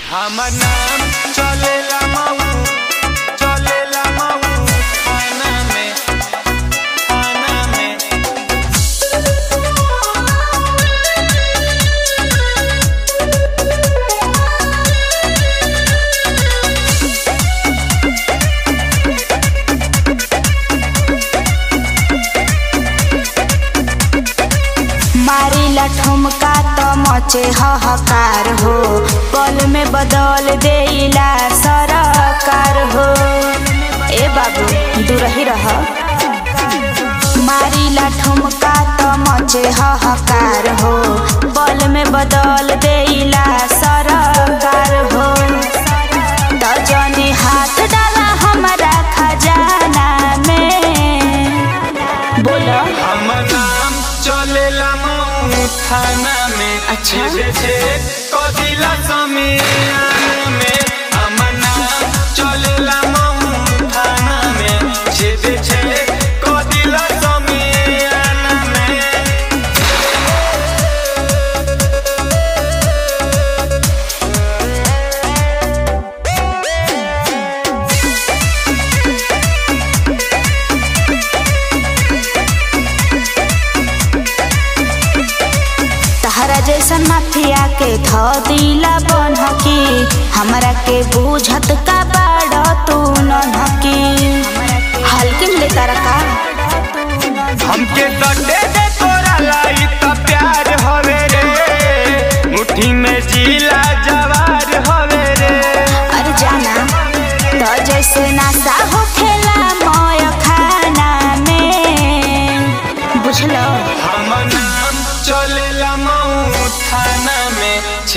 हमर नाम चलेला मऊ थाना में मारिला ठुमका तो मचे हाहाकार हो, पल में बदल देला सरकार हो। ए बाबू दूर ही रह। मारिला ठुमका तो मचे हाहाकार हो, पल में बदल देला सरकार हो। तो जनी हाथ डाला हमारा खजाना में, बोलो हमर नाम चलेला मऊ थाना में। अच्छा कदिला समियाना में हमर नाम चलेला मऊ थाना में। कदिला समियाना में तहरा जैसन माफिया के ध दिला बनहकी, हमरा के बुझत का बाड़ तू ननहकी। हल्के में ले तारा का हमके दटे दे तोरा लाई त प्यार हवे रे, मुट्ठी में जिला जवार हवे रे। अरे जाना तो जैसे नासा हो खेला मोय खाना में, बुझलो हमर नाम चलेला मऊ थाना में।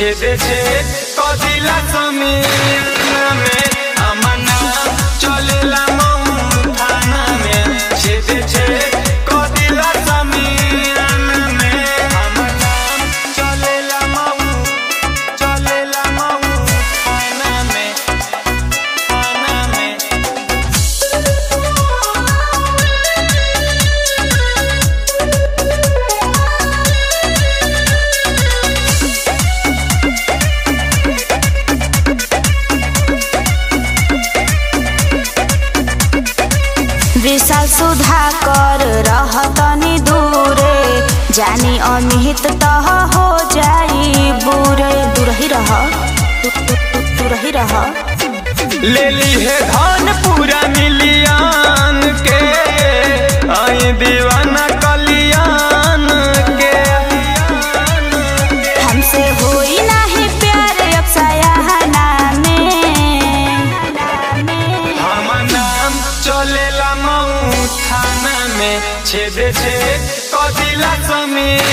कदिला समियाना में हमर नाम चलेला मऊ थाना में। कदिला समियाना में हमर नाम चलेला मऊ थाना में। विशाल सुधा कर रहतनी दूरे, जानी अमित तह हो जाई बुरे। दूर ही रह, दूर ही रह। ले ली है धन पूरा मिलियन के, आई दीवाना कलियान के। हमसे होई नाही प्यार अब सयाहना में। हमर नाम चलेला मऊ थाना में। कदिला समियाना